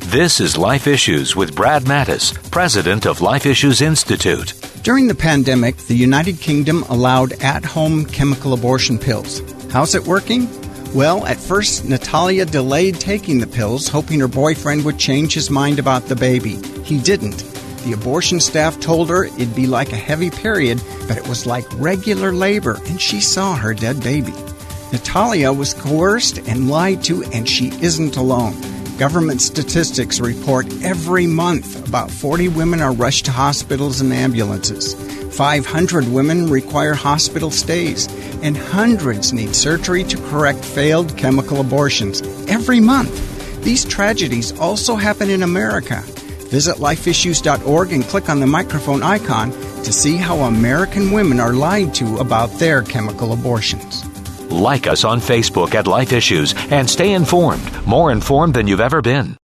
This is Life Issues with Brad Mattis, president of Life Issues Institute. During the pandemic, the United Kingdom allowed at-home chemical abortion pills. How's it working? Well, at first, Natalia delayed taking the pills, hoping her boyfriend would change his mind about the baby. He didn't. The abortion staff told her it'd be like a heavy period, but it was like regular labor, and she saw her dead baby. Natalia was coerced and lied to, and she isn't alone. Government statistics report every month about 40 women are rushed to hospitals and ambulances. 500 women require hospital stays, and hundreds need surgery to correct failed chemical abortions every month. These tragedies also happen in America. Visit lifeissues.org and click on the microphone icon to see how American women are lied to about their chemical abortions. Like us on Facebook at Life Issues and stay informed, more informed than you've ever been.